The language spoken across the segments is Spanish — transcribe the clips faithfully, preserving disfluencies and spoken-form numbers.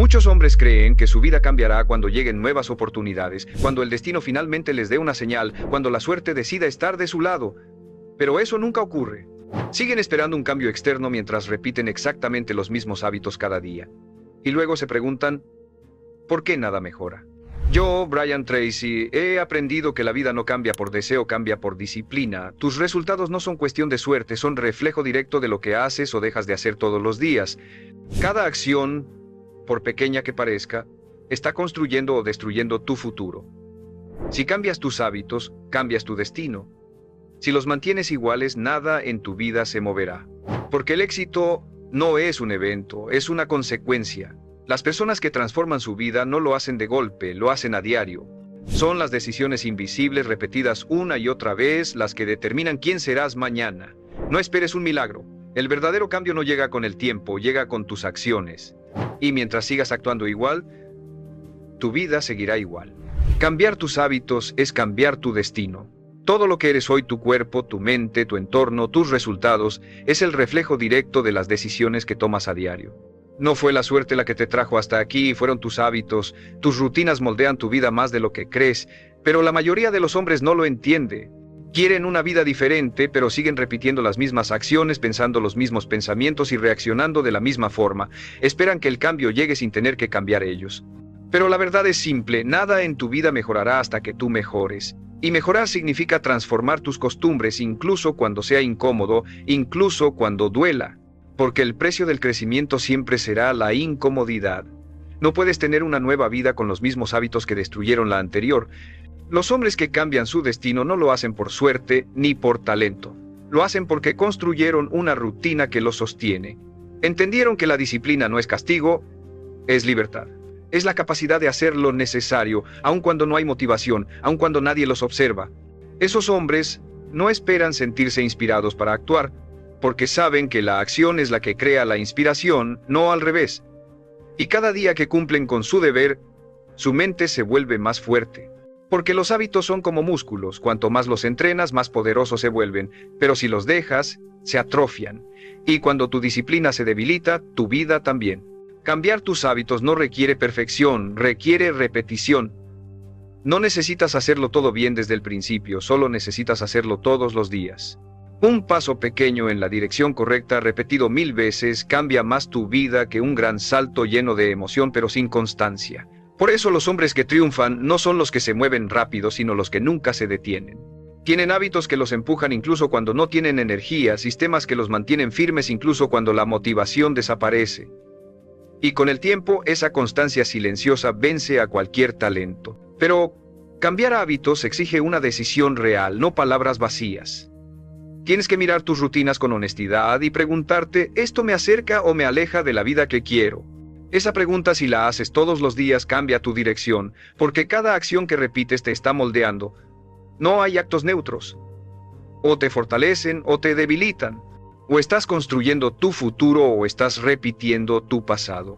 Muchos hombres creen que su vida cambiará cuando lleguen nuevas oportunidades, cuando el destino finalmente les dé una señal, cuando la suerte decida estar de su lado. Pero eso nunca ocurre. Siguen esperando un cambio externo mientras repiten exactamente los mismos hábitos cada día. Y luego se preguntan, ¿por qué nada mejora? Yo, Brian Tracy, he aprendido que la vida no cambia por deseo, cambia por disciplina. Tus resultados no son cuestión de suerte, son reflejo directo de lo que haces o dejas de hacer todos los días. Cada acción, por pequeña que parezca, está construyendo o destruyendo tu futuro. Si cambias tus hábitos, cambias tu destino. Si los mantienes iguales, nada en tu vida se moverá. Porque el éxito no es un evento, es una consecuencia. Las personas que transforman su vida no lo hacen de golpe, lo hacen a diario. Son las decisiones invisibles repetidas una y otra vez las que determinan quién serás mañana. No esperes un milagro. El verdadero cambio no llega con el tiempo, llega con tus acciones. Y mientras sigas actuando igual, tu vida seguirá igual. Cambiar tus hábitos es cambiar tu destino. Todo lo que eres hoy, tu cuerpo, tu mente, tu entorno, tus resultados, es el reflejo directo de las decisiones que tomas a diario. No fue la suerte la que te trajo hasta aquí, fueron tus hábitos, tus rutinas moldean tu vida más de lo que crees, pero la mayoría de los hombres no lo entiende. Quieren una vida diferente, pero siguen repitiendo las mismas acciones, pensando los mismos pensamientos y reaccionando de la misma forma. Esperan que el cambio llegue sin tener que cambiar ellos. Pero la verdad es simple, nada en tu vida mejorará hasta que tú mejores. Y mejorar significa transformar tus costumbres, incluso cuando sea incómodo, incluso cuando duela. Porque el precio del crecimiento siempre será la incomodidad. No puedes tener una nueva vida con los mismos hábitos que destruyeron la anterior. Los hombres que cambian su destino no lo hacen por suerte ni por talento. Lo hacen porque construyeron una rutina que los sostiene. Entendieron que la disciplina no es castigo, es libertad. Es la capacidad de hacer lo necesario, aun cuando no hay motivación, aun cuando nadie los observa. Esos hombres no esperan sentirse inspirados para actuar, porque saben que la acción es la que crea la inspiración, no al revés. Y cada día que cumplen con su deber, su mente se vuelve más fuerte. Porque los hábitos son como músculos, cuanto más los entrenas, más poderosos se vuelven, pero si los dejas, se atrofian. Y cuando tu disciplina se debilita, tu vida también. Cambiar tus hábitos no requiere perfección, requiere repetición. No necesitas hacerlo todo bien desde el principio, solo necesitas hacerlo todos los días. Un paso pequeño en la dirección correcta, repetido mil veces, cambia más tu vida que un gran salto lleno de emoción pero sin constancia. Por eso los hombres que triunfan no son los que se mueven rápido, sino los que nunca se detienen. Tienen hábitos que los empujan incluso cuando no tienen energía, sistemas que los mantienen firmes incluso cuando la motivación desaparece. Y con el tiempo, esa constancia silenciosa vence a cualquier talento. Pero cambiar hábitos exige una decisión real, no palabras vacías. Tienes que mirar tus rutinas con honestidad y preguntarte, ¿esto me acerca o me aleja de la vida que quiero? Esa pregunta, si la haces todos los días, cambia tu dirección, porque cada acción que repites te está moldeando. No hay actos neutros. O te fortalecen o te debilitan. O estás construyendo tu futuro o estás repitiendo tu pasado.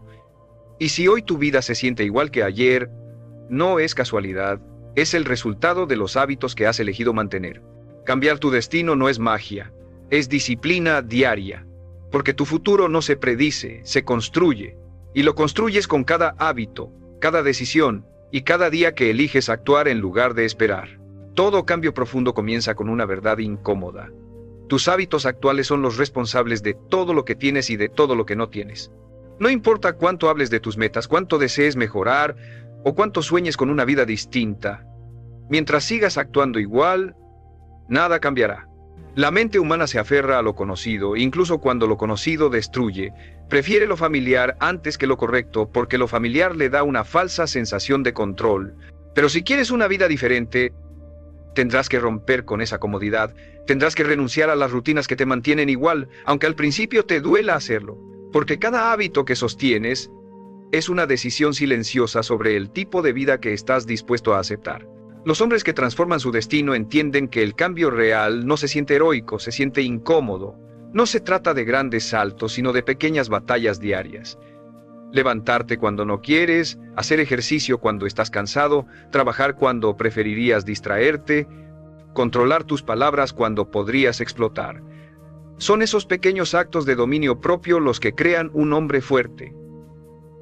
Y si hoy tu vida se siente igual que ayer, no es casualidad, es el resultado de los hábitos que has elegido mantener. Cambiar tu destino no es magia, es disciplina diaria. Porque tu futuro no se predice, se construye. Y lo construyes con cada hábito, cada decisión y cada día que eliges actuar en lugar de esperar. Todo cambio profundo comienza con una verdad incómoda. Tus hábitos actuales son los responsables de todo lo que tienes y de todo lo que no tienes. No importa cuánto hables de tus metas, cuánto desees mejorar o cuánto sueñes con una vida distinta. Mientras sigas actuando igual, nada cambiará. La mente humana se aferra a lo conocido, incluso cuando lo conocido destruye. Prefiere lo familiar antes que lo correcto, porque lo familiar le da una falsa sensación de control. Pero si quieres una vida diferente, tendrás que romper con esa comodidad. Tendrás que renunciar a las rutinas que te mantienen igual, aunque al principio te duela hacerlo. Porque cada hábito que sostienes es una decisión silenciosa sobre el tipo de vida que estás dispuesto a aceptar. Los hombres que transforman su destino entienden que el cambio real no se siente heroico, se siente incómodo. No se trata de grandes saltos, sino de pequeñas batallas diarias. Levantarte cuando no quieres, hacer ejercicio cuando estás cansado, trabajar cuando preferirías distraerte, controlar tus palabras cuando podrías explotar. Son esos pequeños actos de dominio propio los que crean un hombre fuerte.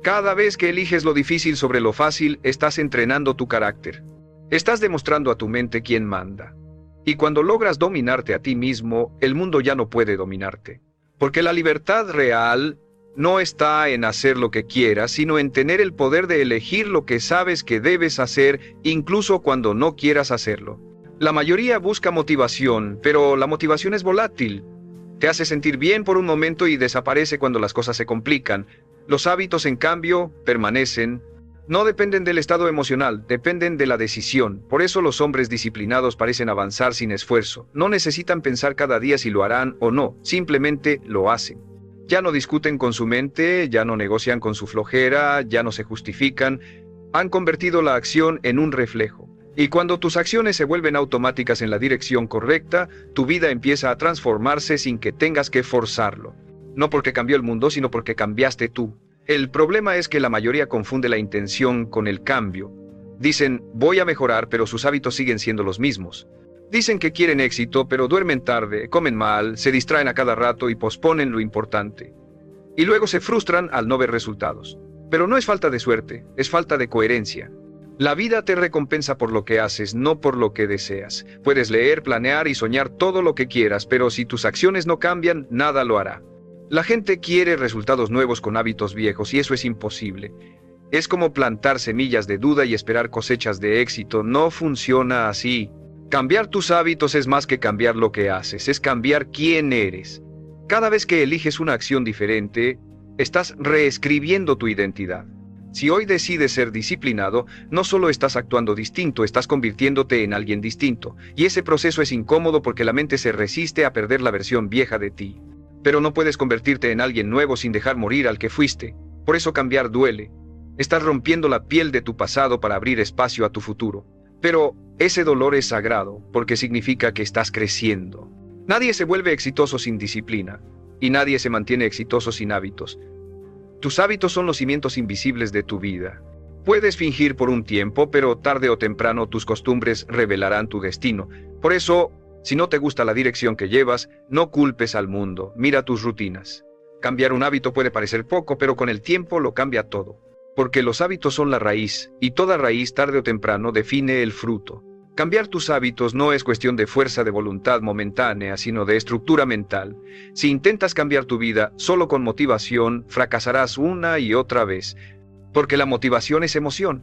Cada vez que eliges lo difícil sobre lo fácil, estás entrenando tu carácter. Estás demostrando a tu mente quién manda. Y cuando logras dominarte a ti mismo, el mundo ya no puede dominarte. Porque la libertad real no está en hacer lo que quieras, sino en tener el poder de elegir lo que sabes que debes hacer, incluso cuando no quieras hacerlo. La mayoría busca motivación, pero la motivación es volátil. Te hace sentir bien por un momento y desaparece cuando las cosas se complican. Los hábitos, en cambio, permanecen. No dependen del estado emocional, dependen de la decisión. Por eso los hombres disciplinados parecen avanzar sin esfuerzo. No necesitan pensar cada día si lo harán o no, simplemente lo hacen. Ya no discuten con su mente, ya no negocian con su flojera, ya no se justifican. Han convertido la acción en un reflejo. Y cuando tus acciones se vuelven automáticas en la dirección correcta, tu vida empieza a transformarse sin que tengas que forzarlo. No porque cambió el mundo, sino porque cambiaste tú. El problema es que la mayoría confunde la intención con el cambio. Dicen, voy a mejorar, pero sus hábitos siguen siendo los mismos. Dicen que quieren éxito, pero duermen tarde, comen mal, se distraen a cada rato y posponen lo importante. Y luego se frustran al no ver resultados. Pero no es falta de suerte, es falta de coherencia. La vida te recompensa por lo que haces, no por lo que deseas. Puedes leer, planear y soñar todo lo que quieras, pero si tus acciones no cambian, nada lo hará. La gente quiere resultados nuevos con hábitos viejos y eso es imposible. Es como plantar semillas de duda y esperar cosechas de éxito. No funciona así. Cambiar tus hábitos es más que cambiar lo que haces, es cambiar quién eres. Cada vez que eliges una acción diferente, estás reescribiendo tu identidad. Si hoy decides ser disciplinado, no solo estás actuando distinto, estás convirtiéndote en alguien distinto. Y ese proceso es incómodo porque la mente se resiste a perder la versión vieja de ti. Pero no puedes convertirte en alguien nuevo sin dejar morir al que fuiste. Por eso cambiar duele. Estás rompiendo la piel de tu pasado para abrir espacio a tu futuro. Pero ese dolor es sagrado porque significa que estás creciendo. Nadie se vuelve exitoso sin disciplina. Y nadie se mantiene exitoso sin hábitos. Tus hábitos son los cimientos invisibles de tu vida. Puedes fingir por un tiempo, pero tarde o temprano tus costumbres revelarán tu destino. Por eso, si no te gusta la dirección que llevas, no culpes al mundo, mira tus rutinas. Cambiar un hábito puede parecer poco, pero con el tiempo lo cambia todo. Porque los hábitos son la raíz, y toda raíz tarde o temprano define el fruto. Cambiar tus hábitos no es cuestión de fuerza de voluntad momentánea, sino de estructura mental. Si intentas cambiar tu vida solo con motivación, fracasarás una y otra vez. Porque la motivación es emoción.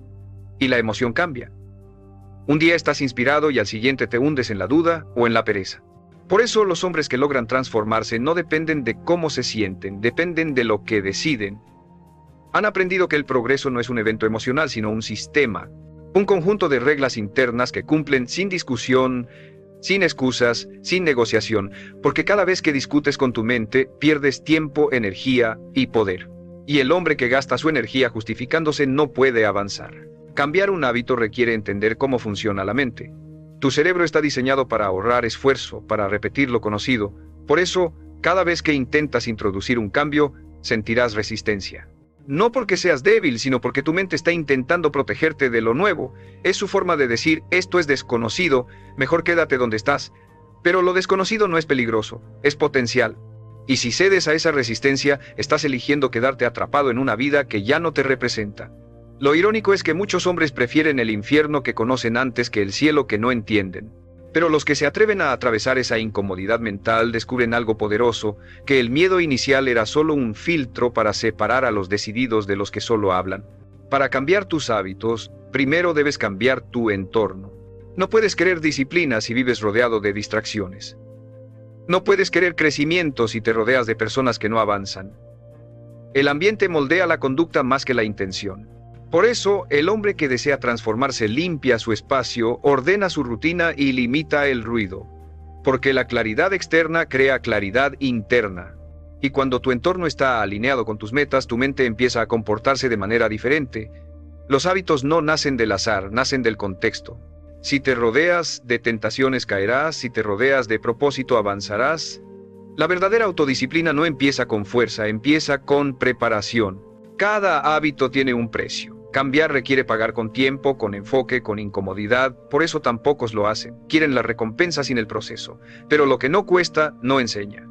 Y la emoción cambia. Un día estás inspirado y al siguiente te hundes en la duda o en la pereza. Por eso los hombres que logran transformarse no dependen de cómo se sienten, dependen de lo que deciden. Han aprendido que el progreso no es un evento emocional, sino un sistema. Un conjunto de reglas internas que cumplen sin discusión, sin excusas, sin negociación, porque cada vez que discutes con tu mente, pierdes tiempo, energía y poder. Y el hombre que gasta su energía justificándose no puede avanzar. Cambiar un hábito requiere entender cómo funciona la mente. Tu cerebro está diseñado para ahorrar esfuerzo, para repetir lo conocido. Por eso, cada vez que intentas introducir un cambio, sentirás resistencia. No porque seas débil, sino porque tu mente está intentando protegerte de lo nuevo. Es su forma de decir, esto es desconocido, mejor quédate donde estás. Pero lo desconocido no es peligroso, es potencial. Y si cedes a esa resistencia, estás eligiendo quedarte atrapado en una vida que ya no te representa. Lo irónico es que muchos hombres prefieren el infierno que conocen antes que el cielo que no entienden. Pero los que se atreven a atravesar esa incomodidad mental descubren algo poderoso, que el miedo inicial era solo un filtro para separar a los decididos de los que solo hablan. Para cambiar tus hábitos, primero debes cambiar tu entorno. No puedes querer disciplina si vives rodeado de distracciones. No puedes querer crecimiento si te rodeas de personas que no avanzan. El ambiente moldea la conducta más que la intención. Por eso, el hombre que desea transformarse limpia su espacio, ordena su rutina y limita el ruido. Porque la claridad externa crea claridad interna. Y cuando tu entorno está alineado con tus metas, tu mente empieza a comportarse de manera diferente. Los hábitos no nacen del azar, nacen del contexto. Si te rodeas de tentaciones caerás, si te rodeas de propósito avanzarás. La verdadera autodisciplina no empieza con fuerza, empieza con preparación. Cada hábito tiene un precio. Cambiar requiere pagar con tiempo, con enfoque, con incomodidad, por eso tan pocos lo hacen. Quieren la recompensa sin el proceso, pero lo que no cuesta, no enseña.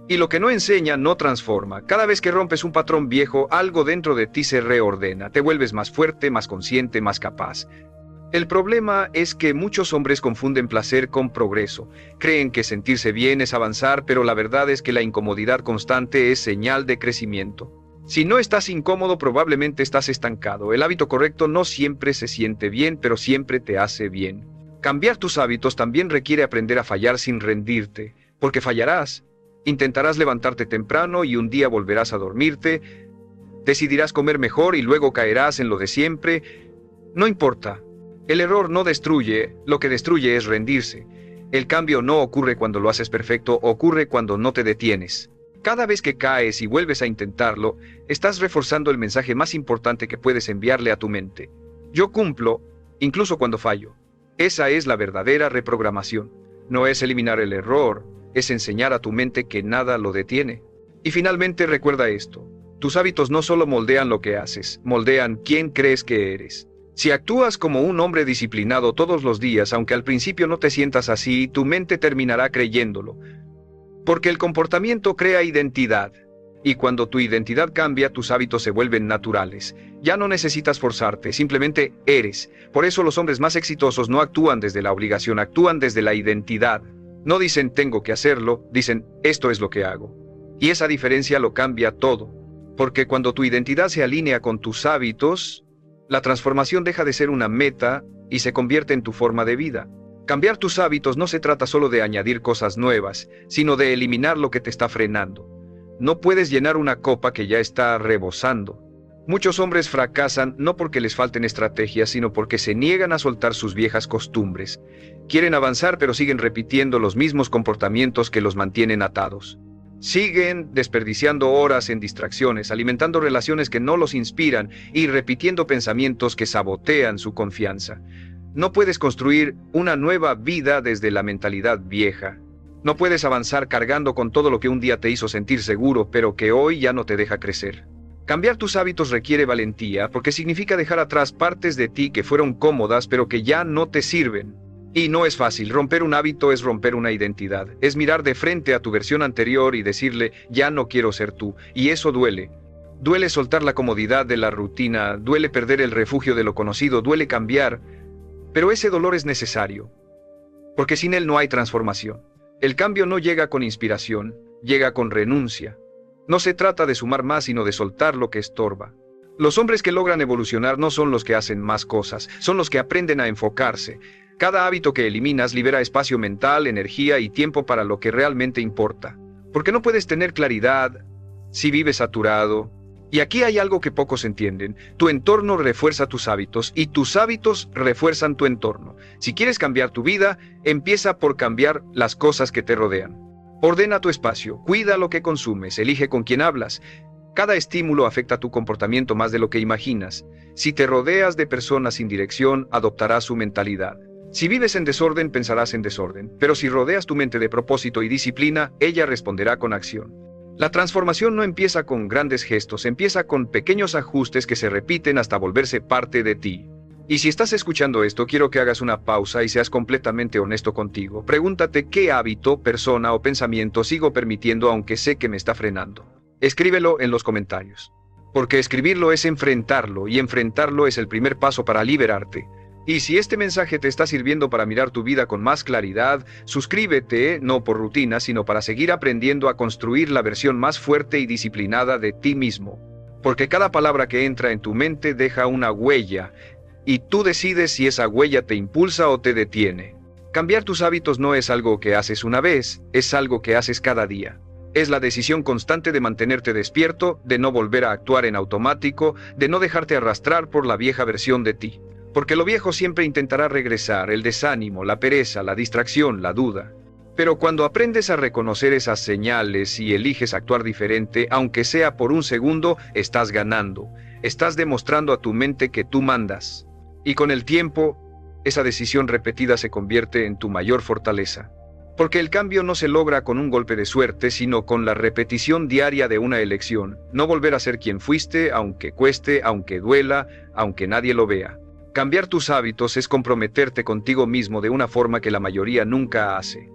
Y lo que no enseña no transforma. Cada vez que rompes un patrón viejo, algo dentro de ti se reordena. Te vuelves más fuerte, más consciente, más capaz. El problema es que muchos hombres confunden placer con progreso. Creen que sentirse bien es avanzar, pero la verdad es que la incomodidad constante es señal de crecimiento. Si no estás incómodo, probablemente estás estancado. El hábito correcto no siempre se siente bien, pero siempre te hace bien. Cambiar tus hábitos también requiere aprender a fallar sin rendirte, porque fallarás. Intentarás levantarte temprano y un día volverás a dormirte. Decidirás comer mejor y luego caerás en lo de siempre. No importa. El error no destruye, lo que destruye es rendirse. El cambio no ocurre cuando lo haces perfecto, ocurre cuando no te detienes. Cada vez que caes y vuelves a intentarlo, estás reforzando el mensaje más importante que puedes enviarle a tu mente. Yo cumplo, incluso cuando fallo. Esa es la verdadera reprogramación. No es eliminar el error, es enseñar a tu mente que nada lo detiene. Y finalmente recuerda esto. Tus hábitos no solo moldean lo que haces, moldean quién crees que eres. Si actúas como un hombre disciplinado todos los días, aunque al principio no te sientas así, tu mente terminará creyéndolo. Porque el comportamiento crea identidad. Y cuando tu identidad cambia, tus hábitos se vuelven naturales. Ya no necesitas forzarte, simplemente eres. Por eso los hombres más exitosos no actúan desde la obligación, actúan desde la identidad. No dicen tengo que hacerlo, dicen esto es lo que hago. Y esa diferencia lo cambia todo. Porque cuando tu identidad se alinea con tus hábitos, la transformación deja de ser una meta y se convierte en tu forma de vida. Cambiar tus hábitos no se trata solo de añadir cosas nuevas, sino de eliminar lo que te está frenando. No puedes llenar una copa que ya está rebosando. Muchos hombres fracasan no porque les falten estrategias, sino porque se niegan a soltar sus viejas costumbres. Quieren avanzar, pero siguen repitiendo los mismos comportamientos que los mantienen atados. Siguen desperdiciando horas en distracciones, alimentando relaciones que no los inspiran y repitiendo pensamientos que sabotean su confianza. No puedes construir una nueva vida desde la mentalidad vieja. No puedes avanzar cargando con todo lo que un día te hizo sentir seguro, pero que hoy ya no te deja crecer. Cambiar tus hábitos requiere valentía, porque significa dejar atrás partes de ti que fueron cómodas, pero que ya no te sirven. Y no es fácil. Romper un hábito es romper una identidad. Es mirar de frente a tu versión anterior y decirle, ya no quiero ser tú. Y eso duele. Duele soltar la comodidad de la rutina, duele perder el refugio de lo conocido, duele cambiar. Pero ese dolor es necesario, porque sin él no hay transformación. El cambio no llega con inspiración, llega con renuncia. No se trata de sumar más, sino de soltar lo que estorba. Los hombres que logran evolucionar no son los que hacen más cosas, son los que aprenden a enfocarse. Cada hábito que eliminas libera espacio mental, energía y tiempo para lo que realmente importa. Porque no puedes tener claridad si vives saturado. Y aquí hay algo que pocos entienden. Tu entorno refuerza tus hábitos y tus hábitos refuerzan tu entorno. Si quieres cambiar tu vida, empieza por cambiar las cosas que te rodean. Ordena tu espacio, cuida lo que consumes, elige con quién hablas. Cada estímulo afecta tu comportamiento más de lo que imaginas. Si te rodeas de personas sin dirección, adoptarás su mentalidad. Si vives en desorden, pensarás en desorden. Pero si rodeas tu mente de propósito y disciplina, ella responderá con acción. La transformación no empieza con grandes gestos, empieza con pequeños ajustes que se repiten hasta volverse parte de ti. Y si estás escuchando esto, quiero que hagas una pausa y seas completamente honesto contigo. Pregúntate qué hábito, persona o pensamiento sigo permitiendo aunque sé que me está frenando. Escríbelo en los comentarios. Porque escribirlo es enfrentarlo, y enfrentarlo es el primer paso para liberarte. Y si este mensaje te está sirviendo para mirar tu vida con más claridad, suscríbete, no por rutina, sino para seguir aprendiendo a construir la versión más fuerte y disciplinada de ti mismo. Porque cada palabra que entra en tu mente deja una huella, y tú decides si esa huella te impulsa o te detiene. Cambiar tus hábitos no es algo que haces una vez, es algo que haces cada día. Es la decisión constante de mantenerte despierto, de no volver a actuar en automático, de no dejarte arrastrar por la vieja versión de ti. Porque lo viejo siempre intentará regresar, el desánimo, la pereza, la distracción, la duda. Pero cuando aprendes a reconocer esas señales y eliges actuar diferente, aunque sea por un segundo, estás ganando. Estás demostrando a tu mente que tú mandas. Y con el tiempo, esa decisión repetida se convierte en tu mayor fortaleza. Porque el cambio no se logra con un golpe de suerte, sino con la repetición diaria de una elección. No volver a ser quien fuiste, aunque cueste, aunque duela, aunque nadie lo vea. Cambiar tus hábitos es comprometerte contigo mismo de una forma que la mayoría nunca hace.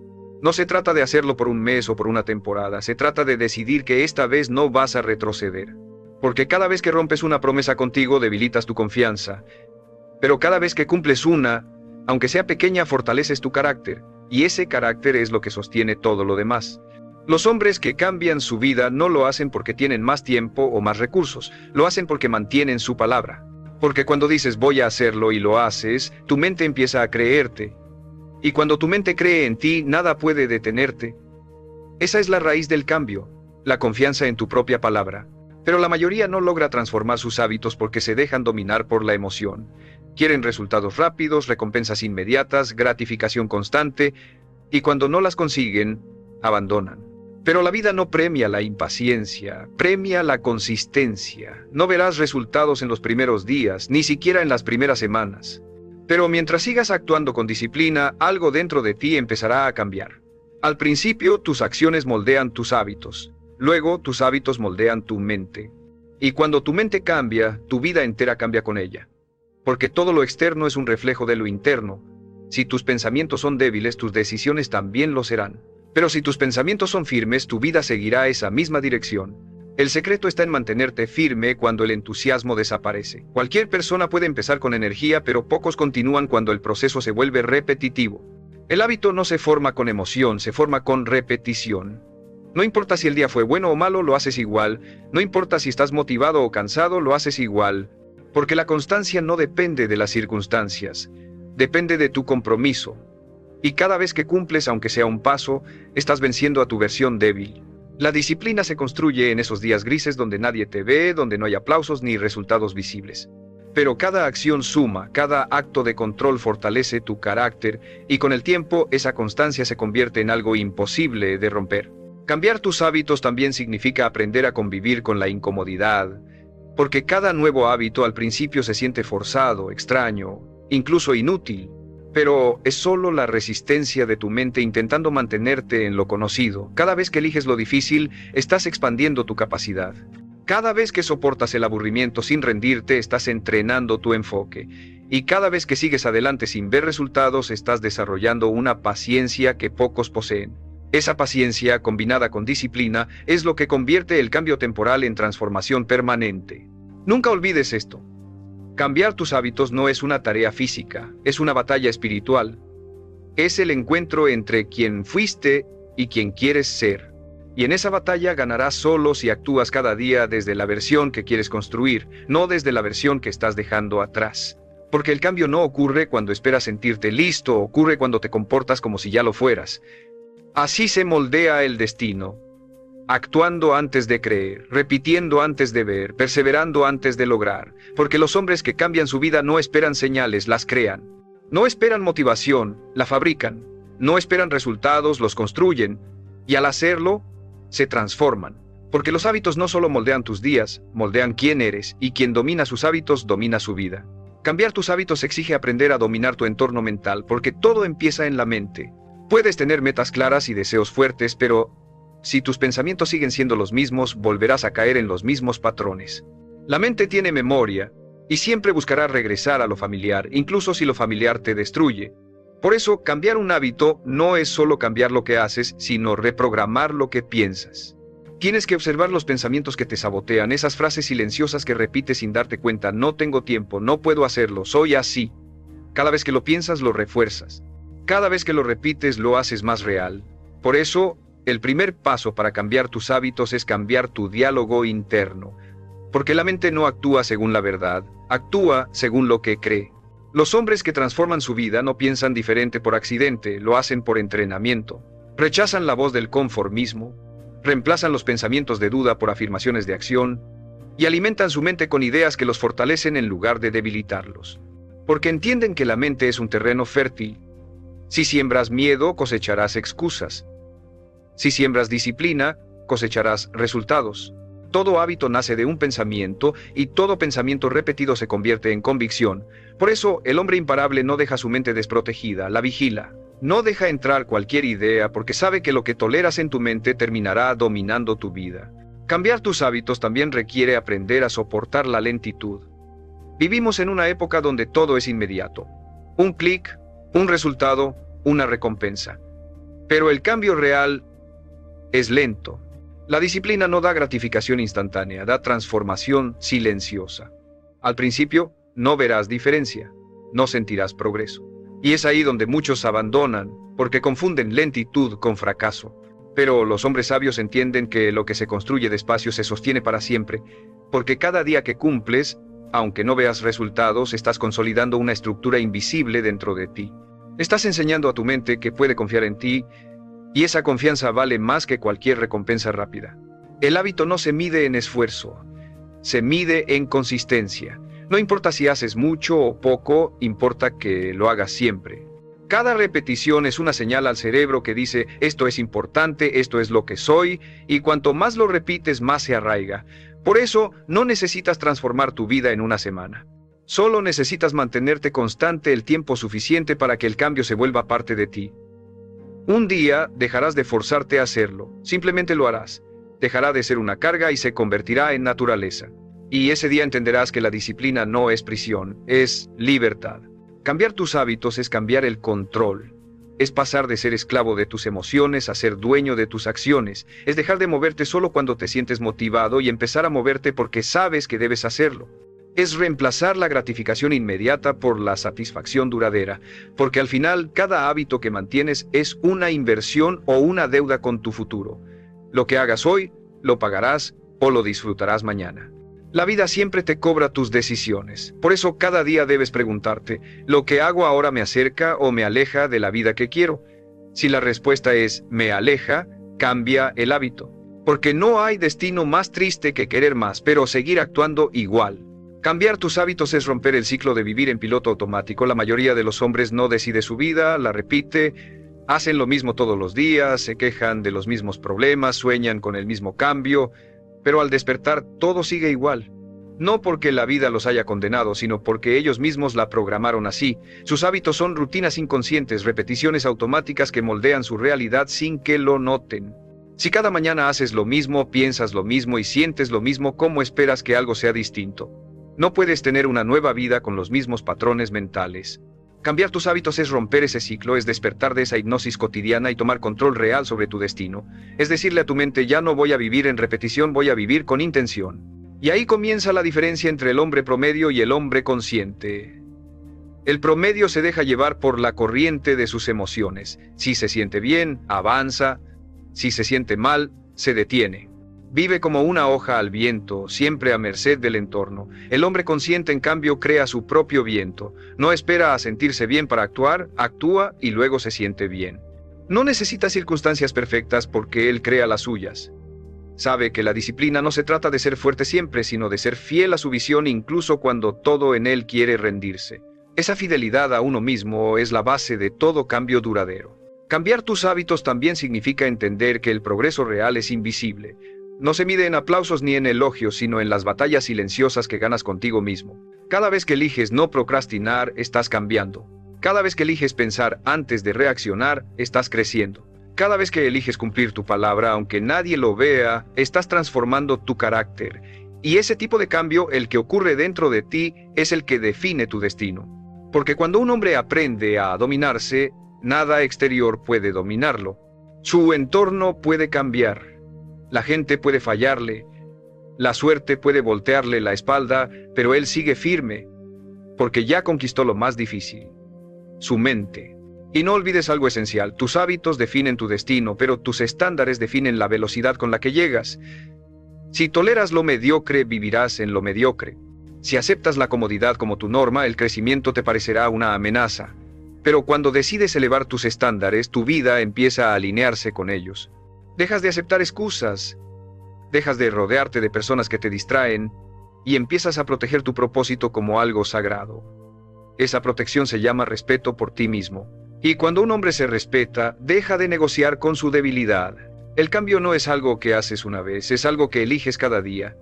No se trata de hacerlo por un mes o por una temporada, se trata de decidir que esta vez no vas a retroceder. Porque cada vez que rompes una promesa contigo debilitas tu confianza, pero cada vez que cumples una, aunque sea pequeña, fortaleces tu carácter, y ese carácter es lo que sostiene todo lo demás. Los hombres que cambian su vida no lo hacen porque tienen más tiempo o más recursos, lo hacen porque mantienen su palabra. Porque cuando dices voy a hacerlo y lo haces, tu mente empieza a creerte. Y cuando tu mente cree en ti, nada puede detenerte. Esa es la raíz del cambio, la confianza en tu propia palabra. Pero la mayoría no logra transformar sus hábitos porque se dejan dominar por la emoción. Quieren resultados rápidos, recompensas inmediatas, gratificación constante, y cuando no las consiguen, abandonan. Pero la vida no premia la impaciencia, premia la consistencia. No verás resultados en los primeros días, ni siquiera en las primeras semanas. Pero mientras sigas actuando con disciplina, algo dentro de ti empezará a cambiar. Al principio, tus acciones moldean tus hábitos. Luego, tus hábitos moldean tu mente. Y cuando tu mente cambia, tu vida entera cambia con ella. Porque todo lo externo es un reflejo de lo interno. Si tus pensamientos son débiles, tus decisiones también lo serán. Pero si tus pensamientos son firmes, tu vida seguirá esa misma dirección. El secreto está en mantenerte firme cuando el entusiasmo desaparece. Cualquier persona puede empezar con energía, pero pocos continúan cuando el proceso se vuelve repetitivo. El hábito no se forma con emoción, se forma con repetición. No importa si el día fue bueno o malo, lo haces igual. No importa si estás motivado o cansado, lo haces igual. Porque la constancia no depende de las circunstancias, depende de tu compromiso. Y cada vez que cumples, aunque sea un paso, estás venciendo a tu versión débil. La disciplina se construye en esos días grises donde nadie te ve, donde no hay aplausos ni resultados visibles. Pero cada acción suma, cada acto de control fortalece tu carácter, y con el tiempo esa constancia se convierte en algo imposible de romper. Cambiar tus hábitos también significa aprender a convivir con la incomodidad, porque cada nuevo hábito al principio se siente forzado, extraño, incluso inútil. Pero es solo la resistencia de tu mente intentando mantenerte en lo conocido. Cada vez que eliges lo difícil, estás expandiendo tu capacidad. Cada vez que soportas el aburrimiento sin rendirte, estás entrenando tu enfoque. Y cada vez que sigues adelante sin ver resultados, estás desarrollando una paciencia que pocos poseen. Esa paciencia, combinada con disciplina, es lo que convierte el cambio temporal en transformación permanente. Nunca olvides esto. Cambiar tus hábitos no es una tarea física, es una batalla espiritual. Es el encuentro entre quien fuiste y quien quieres ser. Y en esa batalla ganarás solo si actúas cada día desde la versión que quieres construir, no desde la versión que estás dejando atrás. Porque el cambio no ocurre cuando esperas sentirte listo, ocurre cuando te comportas como si ya lo fueras. Así se moldea el destino. Actuando antes de creer, repitiendo antes de ver, perseverando antes de lograr, porque los hombres que cambian su vida no esperan señales, las crean. No esperan motivación, la fabrican. No esperan resultados, los construyen. Y al hacerlo, se transforman. Porque los hábitos no solo moldean tus días, moldean quién eres, y quien domina sus hábitos, domina su vida. Cambiar tus hábitos exige aprender a dominar tu entorno mental, porque todo empieza en la mente. Puedes tener metas claras y deseos fuertes, pero si tus pensamientos siguen siendo los mismos, volverás a caer en los mismos patrones. La mente tiene memoria, y siempre buscará regresar a lo familiar, incluso si lo familiar te destruye. Por eso, cambiar un hábito no es solo cambiar lo que haces, sino reprogramar lo que piensas. Tienes que observar los pensamientos que te sabotean, esas frases silenciosas que repites sin darte cuenta: no tengo tiempo, no puedo hacerlo, soy así. Cada vez que lo piensas, lo refuerzas. Cada vez que lo repites, lo haces más real. Por eso, el primer paso para cambiar tus hábitos es cambiar tu diálogo interno. Porque la mente no actúa según la verdad, actúa según lo que cree. Los hombres que transforman su vida no piensan diferente por accidente, lo hacen por entrenamiento. Rechazan la voz del conformismo, reemplazan los pensamientos de duda por afirmaciones de acción, y alimentan su mente con ideas que los fortalecen en lugar de debilitarlos. Porque entienden que la mente es un terreno fértil. Si siembras miedo, cosecharás excusas. Si siembras disciplina, cosecharás resultados. Todo hábito nace de un pensamiento, y todo pensamiento repetido se convierte en convicción. Por eso, el hombre imparable no deja su mente desprotegida, la vigila. No deja entrar cualquier idea porque sabe que lo que toleras en tu mente terminará dominando tu vida. Cambiar tus hábitos también requiere aprender a soportar la lentitud. Vivimos en una época donde todo es inmediato. Un clic, un resultado, una recompensa. Pero el cambio real es lento. La disciplina no da gratificación instantánea, da transformación silenciosa. Al principio, no verás diferencia, no sentirás progreso. Y es ahí donde muchos abandonan, porque confunden lentitud con fracaso. Pero los hombres sabios entienden que lo que se construye despacio se sostiene para siempre, porque cada día que cumples, aunque no veas resultados, estás consolidando una estructura invisible dentro de ti. Estás enseñando a tu mente que puede confiar en ti, y esa confianza vale más que cualquier recompensa rápida. El hábito no se mide en esfuerzo, se mide en consistencia. No importa si haces mucho o poco, importa que lo hagas siempre. Cada repetición es una señal al cerebro que dice, esto es importante, esto es lo que soy, y cuanto más lo repites, más se arraiga. Por eso, no necesitas transformar tu vida en una semana. Solo necesitas mantenerte constante el tiempo suficiente para que el cambio se vuelva parte de ti. Un día dejarás de forzarte a hacerlo, simplemente lo harás. Dejará de ser una carga y se convertirá en naturaleza. Y ese día entenderás que la disciplina no es prisión, es libertad. Cambiar tus hábitos es cambiar el control. Es pasar de ser esclavo de tus emociones a ser dueño de tus acciones. Es dejar de moverte solo cuando te sientes motivado y empezar a moverte porque sabes que debes hacerlo. Es reemplazar la gratificación inmediata por la satisfacción duradera, porque al final cada hábito que mantienes es una inversión o una deuda con tu futuro. Lo que hagas hoy, lo pagarás o lo disfrutarás mañana. La vida siempre te cobra tus decisiones. Por eso cada día debes preguntarte, ¿lo que hago ahora me acerca o me aleja de la vida que quiero? Si la respuesta es me aleja, cambia el hábito. Porque no hay destino más triste que querer más, pero seguir actuando igual. Cambiar tus hábitos es romper el ciclo de vivir en piloto automático. La mayoría de los hombres no decide su vida, la repite, hacen lo mismo todos los días, se quejan de los mismos problemas, sueñan con el mismo cambio, pero al despertar todo sigue igual. No porque la vida los haya condenado, sino porque ellos mismos la programaron así. Sus hábitos son rutinas inconscientes, repeticiones automáticas que moldean su realidad sin que lo noten. Si cada mañana haces lo mismo, piensas lo mismo y sientes lo mismo, ¿cómo esperas que algo sea distinto? No puedes tener una nueva vida con los mismos patrones mentales. Cambiar tus hábitos es romper ese ciclo, es despertar de esa hipnosis cotidiana y tomar control real sobre tu destino. Es decirle a tu mente, ya no voy a vivir en repetición, voy a vivir con intención. Y ahí comienza la diferencia entre el hombre promedio y el hombre consciente. El promedio se deja llevar por la corriente de sus emociones. Si se siente bien, avanza. Si se siente mal, se detiene. Vive como una hoja al viento, siempre a merced del entorno. El hombre consciente, en cambio, crea su propio viento. No espera a sentirse bien para actuar, actúa y luego se siente bien. No necesita circunstancias perfectas porque él crea las suyas. Sabe que la disciplina no se trata de ser fuerte siempre, sino de ser fiel a su visión incluso cuando todo en él quiere rendirse. Esa fidelidad a uno mismo es la base de todo cambio duradero. Cambiar tus hábitos también significa entender que el progreso real es invisible. No se mide en aplausos ni en elogios, sino en las batallas silenciosas que ganas contigo mismo. Cada vez que eliges no procrastinar, estás cambiando. Cada vez que eliges pensar antes de reaccionar, estás creciendo. Cada vez que eliges cumplir tu palabra, aunque nadie lo vea, estás transformando tu carácter. Y ese tipo de cambio, el que ocurre dentro de ti, es el que define tu destino. Porque cuando un hombre aprende a dominarse, nada exterior puede dominarlo. Su entorno puede cambiar. La gente puede fallarle, la suerte puede voltearle la espalda, pero él sigue firme, porque ya conquistó lo más difícil, su mente. Y no olvides algo esencial, tus hábitos definen tu destino, pero tus estándares definen la velocidad con la que llegas. Si toleras lo mediocre, vivirás en lo mediocre. Si aceptas la comodidad como tu norma, el crecimiento te parecerá una amenaza. Pero cuando decides elevar tus estándares, tu vida empieza a alinearse con ellos. Dejas de aceptar excusas, dejas de rodearte de personas que te distraen y empiezas a proteger tu propósito como algo sagrado. Esa protección se llama respeto por ti mismo. Y cuando un hombre se respeta, deja de negociar con su debilidad. El cambio no es algo que haces una vez, es algo que eliges cada día.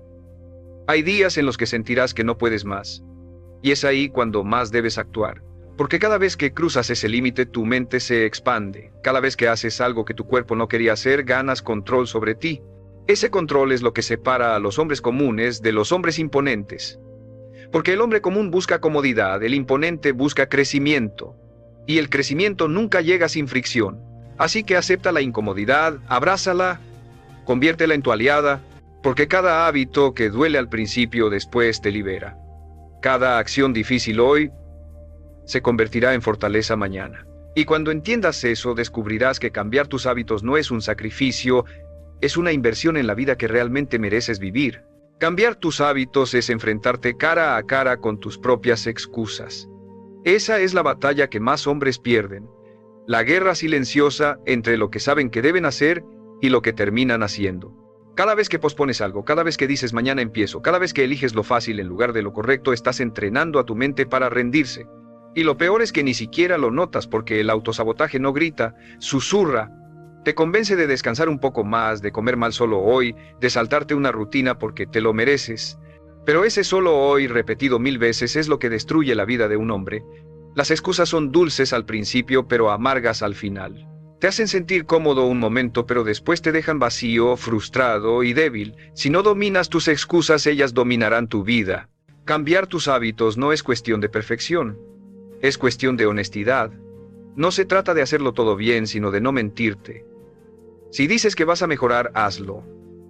Hay días en los que sentirás que no puedes más, y es ahí cuando más debes actuar. Porque cada vez que cruzas ese límite, tu mente se expande. Cada vez que haces algo que tu cuerpo no quería hacer, ganas control sobre ti. Ese control es lo que separa a los hombres comunes de los hombres imponentes. Porque el hombre común busca comodidad, el imponente busca crecimiento. Y el crecimiento nunca llega sin fricción. Así que acepta la incomodidad, abrázala, conviértela en tu aliada, porque cada hábito que duele al principio después te libera. Cada acción difícil hoy se convertirá en fortaleza mañana. Y cuando entiendas eso, descubrirás que cambiar tus hábitos no es un sacrificio, es una inversión en la vida que realmente mereces vivir. Cambiar tus hábitos es enfrentarte cara a cara con tus propias excusas. Esa es la batalla que más hombres pierden. La guerra silenciosa entre lo que saben que deben hacer y lo que terminan haciendo. Cada vez que pospones algo, cada vez que dices mañana empiezo, cada vez que eliges lo fácil en lugar de lo correcto, estás entrenando a tu mente para rendirse. Y lo peor es que ni siquiera lo notas porque el autosabotaje no grita, susurra. Te convence de descansar un poco más, de comer mal solo hoy, de saltarte una rutina porque te lo mereces. Pero ese solo hoy repetido mil veces es lo que destruye la vida de un hombre. Las excusas son dulces al principio, pero amargas al final. Te hacen sentir cómodo un momento, pero después te dejan vacío, frustrado y débil. Si no dominas tus excusas, ellas dominarán tu vida. Cambiar tus hábitos no es cuestión de perfección. Es cuestión de honestidad. No se trata de hacerlo todo bien, sino de no mentirte. Si dices que vas a mejorar, hazlo.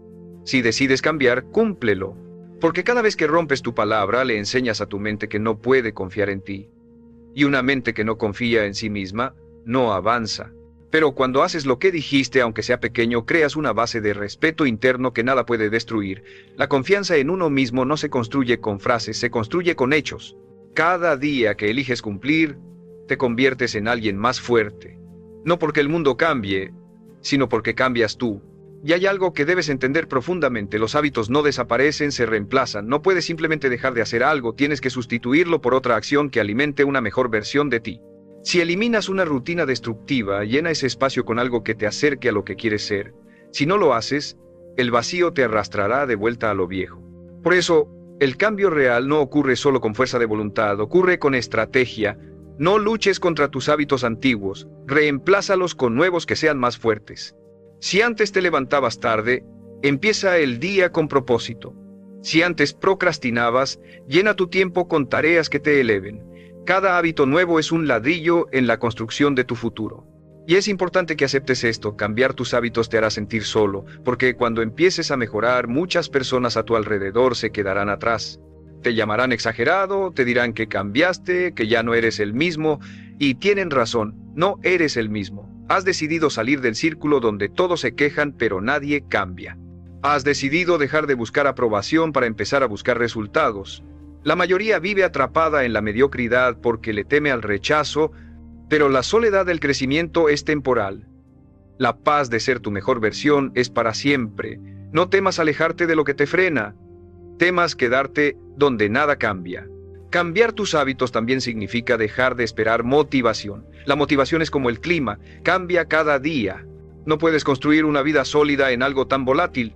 Si decides cambiar, cúmplelo. Porque cada vez que rompes tu palabra, le enseñas a tu mente que no puede confiar en ti. Y una mente que no confía en sí misma, no avanza. Pero cuando haces lo que dijiste, aunque sea pequeño, creas una base de respeto interno que nada puede destruir. La confianza en uno mismo no se construye con frases, se construye con hechos. Cada día que eliges cumplir, te conviertes en alguien más fuerte. No porque el mundo cambie, sino porque cambias tú. Y hay algo que debes entender profundamente: los hábitos no desaparecen, se reemplazan. No puedes simplemente dejar de hacer algo, tienes que sustituirlo por otra acción que alimente una mejor versión de ti. Si eliminas una rutina destructiva, llena ese espacio con algo que te acerque a lo que quieres ser. Si no lo haces, el vacío te arrastrará de vuelta a lo viejo. Por eso, el cambio real no ocurre solo con fuerza de voluntad, ocurre con estrategia. No luches contra tus hábitos antiguos, reemplázalos con nuevos que sean más fuertes. Si antes te levantabas tarde, empieza el día con propósito. Si antes procrastinabas, llena tu tiempo con tareas que te eleven. Cada hábito nuevo es un ladrillo en la construcción de tu futuro. Y es importante que aceptes esto: cambiar tus hábitos te hará sentir solo, porque cuando empieces a mejorar, muchas personas a tu alrededor se quedarán atrás. Te llamarán exagerado, te dirán que cambiaste, que ya no eres el mismo, y tienen razón, no eres el mismo. Has decidido salir del círculo donde todos se quejan pero nadie cambia. Has decidido dejar de buscar aprobación para empezar a buscar resultados. La mayoría vive atrapada en la mediocridad porque le teme al rechazo, pero la soledad del crecimiento es temporal. La paz de ser tu mejor versión es para siempre. No temas alejarte de lo que te frena. Temas quedarte donde nada cambia. Cambiar tus hábitos también significa dejar de esperar motivación. La motivación es como el clima, cambia cada día. No puedes construir una vida sólida en algo tan volátil.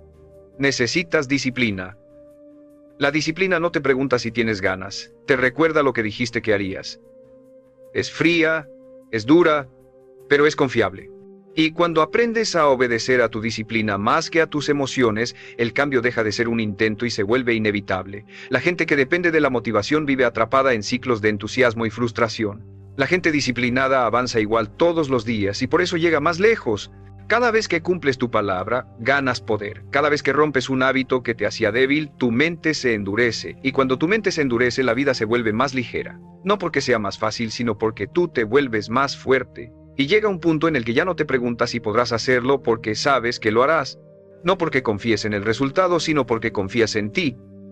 Necesitas disciplina. La disciplina no te pregunta si tienes ganas, te recuerda lo que dijiste que harías. Es fría, es dura, pero es confiable. Y cuando aprendes a obedecer a tu disciplina más que a tus emociones, el cambio deja de ser un intento y se vuelve inevitable. La gente que depende de la motivación vive atrapada en ciclos de entusiasmo y frustración. La gente disciplinada avanza igual todos los días y por eso llega más lejos. Cada vez que cumples tu palabra, ganas poder. Cada vez que rompes un hábito que te hacía débil, tu mente se endurece. Y cuando tu mente se endurece, la vida se vuelve más ligera. No porque sea más fácil, sino porque tú te vuelves más fuerte. Y llega un punto en el que ya no te preguntas si podrás hacerlo porque sabes que lo harás. No porque confíes en el resultado, sino porque confías en ti.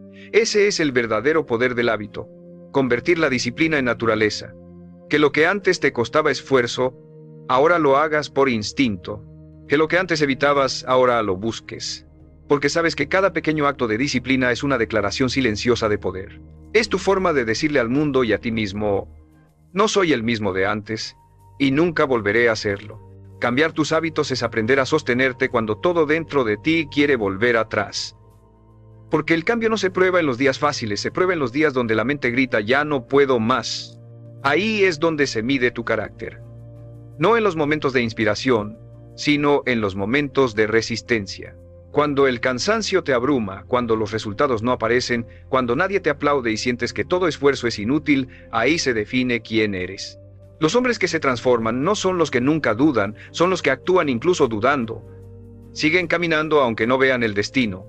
Ese es el verdadero poder del hábito. Convertir la disciplina en naturaleza. Que lo que antes te costaba esfuerzo, ahora lo hagas por instinto. Que lo que antes evitabas, ahora lo busques. Porque sabes que cada pequeño acto de disciplina es una declaración silenciosa de poder. Es tu forma de decirle al mundo y a ti mismo: no soy el mismo de antes. Y nunca volveré a hacerlo. Cambiar tus hábitos es aprender a sostenerte cuando todo dentro de ti quiere volver atrás. Porque el cambio no se prueba en los días fáciles, se prueba en los días donde la mente grita: ya no puedo más. Ahí es donde se mide tu carácter. No en los momentos de inspiración, sino en los momentos de resistencia. Cuando el cansancio te abruma, cuando los resultados no aparecen, cuando nadie te aplaude y sientes que todo esfuerzo es inútil, ahí se define quién eres. Los hombres que se transforman no son los que nunca dudan, son los que actúan incluso dudando. Siguen caminando aunque no vean el destino.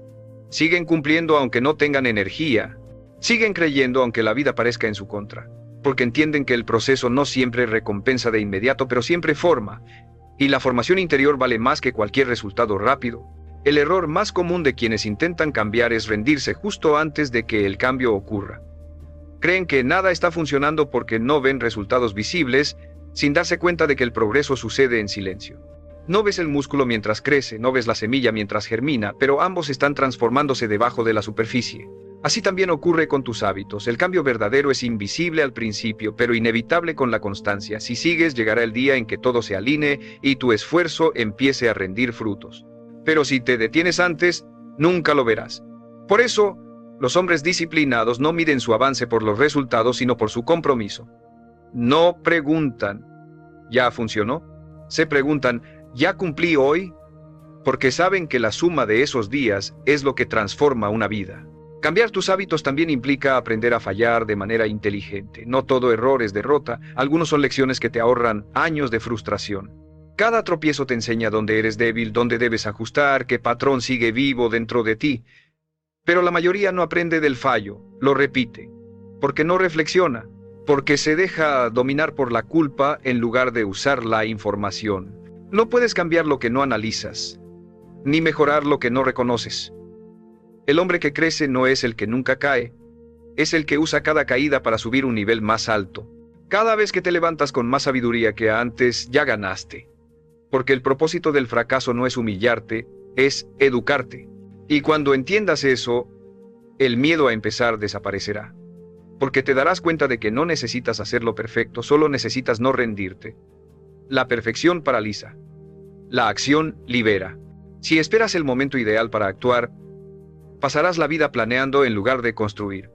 Siguen cumpliendo aunque no tengan energía. Siguen creyendo aunque la vida parezca en su contra. Porque entienden que el proceso no siempre recompensa de inmediato, pero siempre forma. Y la formación interior vale más que cualquier resultado rápido. El error más común de quienes intentan cambiar es rendirse justo antes de que el cambio ocurra. Creen que nada está funcionando porque no ven resultados visibles, sin darse cuenta de que el progreso sucede en silencio. No ves el músculo mientras crece, no ves la semilla mientras germina, pero ambos están transformándose debajo de la superficie. Así también ocurre con tus hábitos. El cambio verdadero es invisible al principio, pero inevitable con la constancia. Si sigues, llegará el día en que todo se alinee y tu esfuerzo empiece a rendir frutos. Pero si te detienes antes, nunca lo verás. Por eso, los hombres disciplinados no miden su avance por los resultados, sino por su compromiso. No preguntan, ¿ya funcionó? Se preguntan, ¿ya cumplí hoy? Porque saben que la suma de esos días es lo que transforma una vida. Cambiar tus hábitos también implica aprender a fallar de manera inteligente. No todo error es derrota, algunos son lecciones que te ahorran años de frustración. Cada tropiezo te enseña dónde eres débil, dónde debes ajustar, qué patrón sigue vivo dentro de ti. Pero la mayoría no aprende del fallo, lo repite, porque no reflexiona, porque se deja dominar por la culpa en lugar de usar la información. No puedes cambiar lo que no analizas, ni mejorar lo que no reconoces. El hombre que crece no es el que nunca cae, es el que usa cada caída para subir un nivel más alto. Cada vez que te levantas con más sabiduría que antes, ya ganaste. Porque el propósito del fracaso no es humillarte, es educarte. Y cuando entiendas eso, el miedo a empezar desaparecerá. Porque te darás cuenta de que no necesitas hacerlo perfecto, solo necesitas no rendirte. La perfección paraliza. La acción libera. Si esperas el momento ideal para actuar, pasarás la vida planeando en lugar de construir.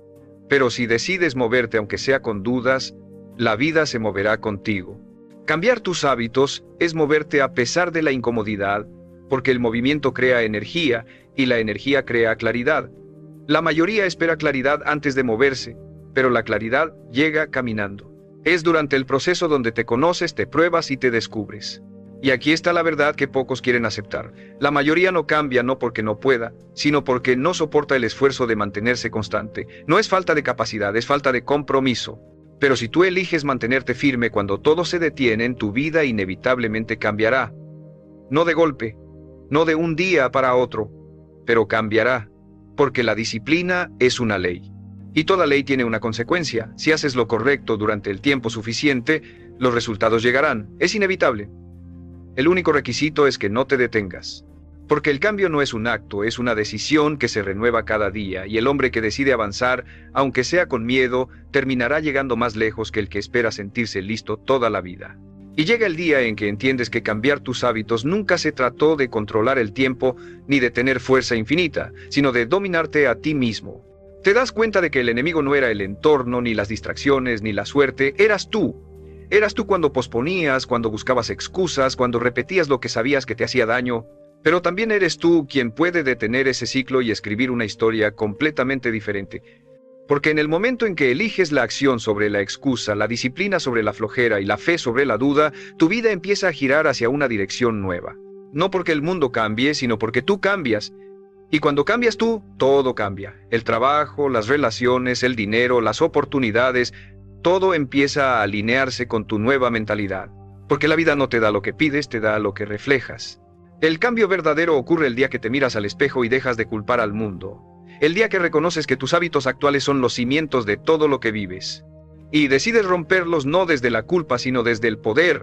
Pero si decides moverte aunque sea con dudas, la vida se moverá contigo. Cambiar tus hábitos es moverte a pesar de la incomodidad, porque el movimiento crea energía y la energía crea claridad. La mayoría espera claridad antes de moverse, pero la claridad llega caminando. Es durante el proceso donde te conoces, te pruebas y te descubres. Y aquí está la verdad que pocos quieren aceptar. La mayoría no cambia no porque no pueda, sino porque no soporta el esfuerzo de mantenerse constante. No es falta de capacidad, es falta de compromiso. Pero si tú eliges mantenerte firme cuando todo se detiene, tu vida inevitablemente cambiará. No de golpe, no de un día para otro, pero cambiará, porque la disciplina es una ley. Y toda ley tiene una consecuencia. Si haces lo correcto durante el tiempo suficiente, los resultados llegarán. Es inevitable. El único requisito es que no te detengas. Porque el cambio no es un acto, es una decisión que se renueva cada día, y el hombre que decide avanzar, aunque sea con miedo, terminará llegando más lejos que el que espera sentirse listo toda la vida. Y llega el día en que entiendes que cambiar tus hábitos nunca se trató de controlar el tiempo ni de tener fuerza infinita, sino de dominarte a ti mismo. Te das cuenta de que el enemigo no era el entorno, ni las distracciones, ni la suerte, eras tú. Eras tú cuando posponías, cuando buscabas excusas, cuando repetías lo que sabías que te hacía daño. Pero también eres tú quien puede detener ese ciclo y escribir una historia completamente diferente. Porque en el momento en que eliges la acción sobre la excusa, la disciplina sobre la flojera y la fe sobre la duda, tu vida empieza a girar hacia una dirección nueva. No porque el mundo cambie, sino porque tú cambias. Y cuando cambias tú, todo cambia. El trabajo, las relaciones, el dinero, las oportunidades, todo empieza a alinearse con tu nueva mentalidad. Porque la vida no te da lo que pides, te da lo que reflejas. El cambio verdadero ocurre el día que te miras al espejo y dejas de culpar al mundo. El día que reconoces que tus hábitos actuales son los cimientos de todo lo que vives. Y decides romperlos no desde la culpa, sino desde el poder.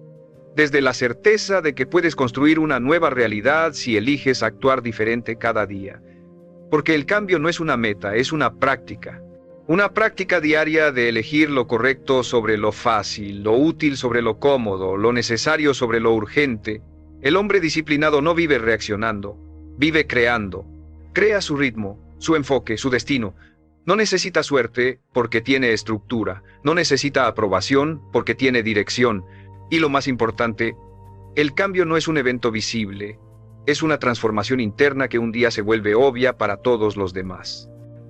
Desde la certeza de que puedes construir una nueva realidad si eliges actuar diferente cada día. Porque el cambio no es una meta, es una práctica. Una práctica diaria de elegir lo correcto sobre lo fácil, lo útil sobre lo cómodo, lo necesario sobre lo urgente. El hombre disciplinado no vive reaccionando, vive creando. Crea su ritmo, su enfoque, su destino. No necesita suerte porque tiene estructura, no necesita aprobación porque tiene dirección. Y lo más importante, el cambio no es un evento visible, es una transformación interna que un día se vuelve obvia para todos los demás.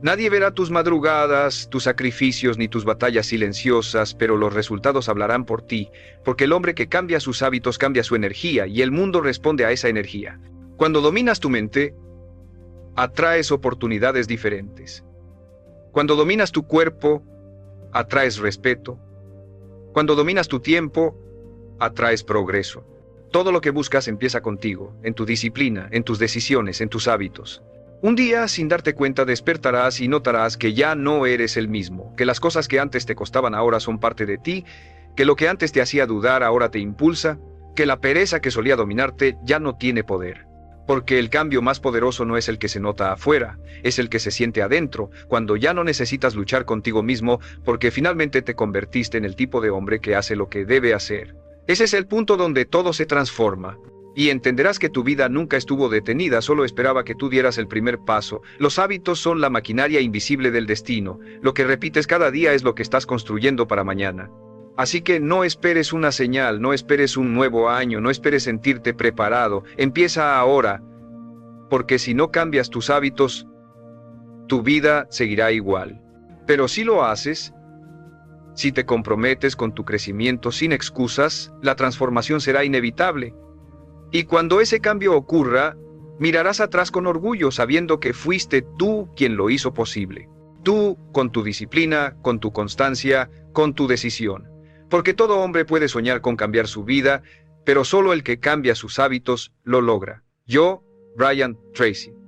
Nadie verá tus madrugadas, tus sacrificios ni tus batallas silenciosas, pero los resultados hablarán por ti, porque el hombre que cambia sus hábitos cambia su energía y el mundo responde a esa energía. Cuando dominas tu mente, atraes oportunidades diferentes. Cuando dominas tu cuerpo, atraes respeto. Cuando dominas tu tiempo, atraes progreso. Todo lo que buscas empieza contigo, en tu disciplina, en tus decisiones, en tus hábitos. Un día, sin darte cuenta, despertarás y notarás que ya no eres el mismo, que las cosas que antes te costaban ahora son parte de ti, que lo que antes te hacía dudar ahora te impulsa, que la pereza que solía dominarte ya no tiene poder. Porque el cambio más poderoso no es el que se nota afuera, es el que se siente adentro, cuando ya no necesitas luchar contigo mismo, porque finalmente te convertiste en el tipo de hombre que hace lo que debe hacer. Ese es el punto donde todo se transforma. Y entenderás que tu vida nunca estuvo detenida, solo esperaba que tú dieras el primer paso. Los hábitos son la maquinaria invisible del destino. Lo que repites cada día es lo que estás construyendo para mañana. Así que no esperes una señal, no esperes un nuevo año, no esperes sentirte preparado. Empieza ahora, porque si no cambias tus hábitos, tu vida seguirá igual. Pero si lo haces, si te comprometes con tu crecimiento sin excusas, la transformación será inevitable. Y cuando ese cambio ocurra, mirarás atrás con orgullo sabiendo que fuiste tú quien lo hizo posible. Tú, con tu disciplina, con tu constancia, con tu decisión. Porque todo hombre puede soñar con cambiar su vida, pero solo el que cambia sus hábitos lo logra. Yo, Brian Tracy.